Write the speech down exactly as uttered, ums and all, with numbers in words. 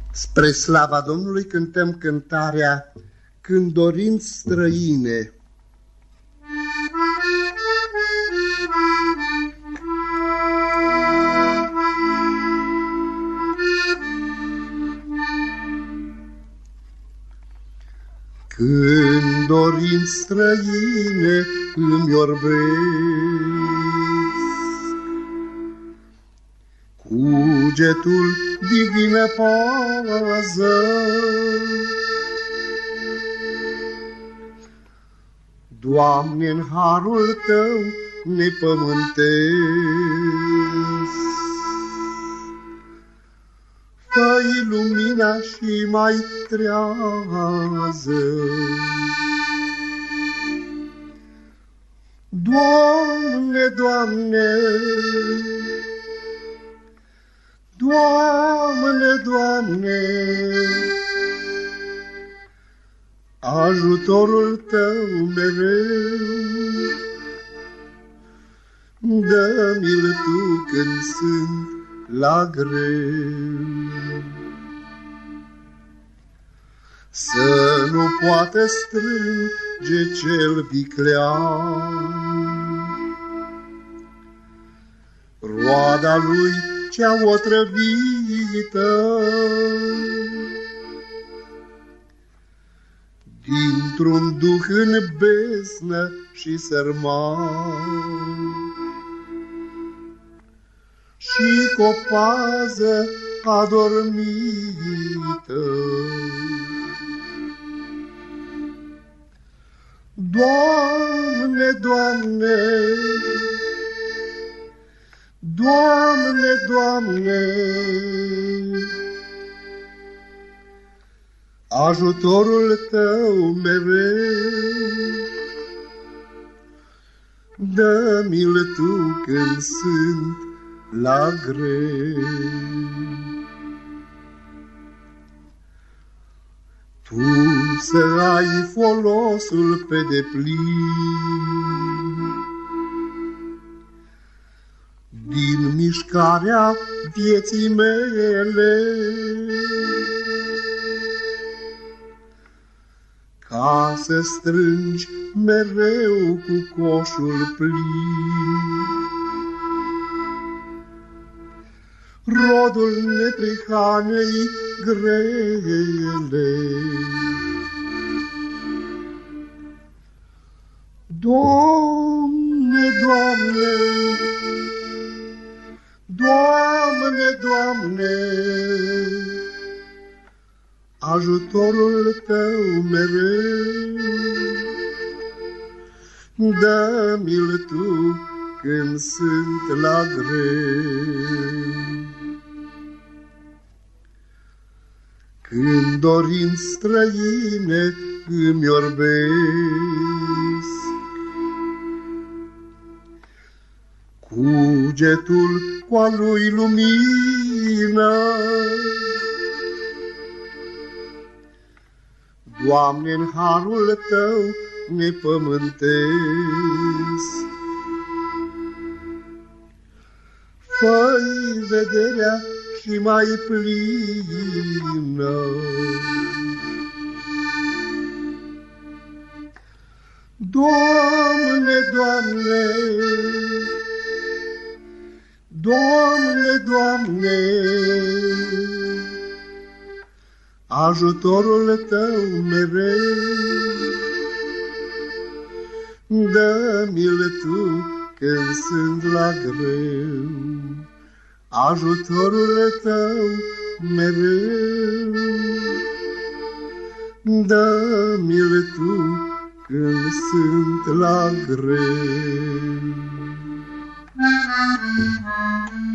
Spre slava Domnului cântăm cântarea Când dorinți străine. Când dorinți străine îmi orbesc, cugetul divină pază, Doamne, în harul Tău nepământesc, fă-i lumina și mai trează. Doamne, Doamne, Doamne, Doamne, ajutorul Tău mereu, dă-mi-l Tu când sunt la greu. Să nu poată strânge cel viclean roada lui cea otrăvită, dintr-un duh în beznă și sărman, și cu o pază adormită. Doamne, Doamne, Doamne, Doamne, ajutorul Tău mereu, dă-mi-l Tu când sunt la greu. Tu să ai folosul pe deplin din mișcarea vieții mele, ca să strângi mereu cu coșul plin rodul neprihanei grele. Doamne, Doamne, Doamne, Doamne, ajutorul Tău mereu, dă-mi-l Tu când sunt la greu. Când dorinți străine îmi orbesc, cugetul cu-a lui lumină, Doamne, în harul Tău nepământesc, fă-i vederea și mai plină. Doamne, Doamne, Doamne, Doamne, ajutorul Tău mereu, dă-mi-l Tu când sunt la greu, ajutorul Tău mereu, dă-mi-l Tu când sunt la greu.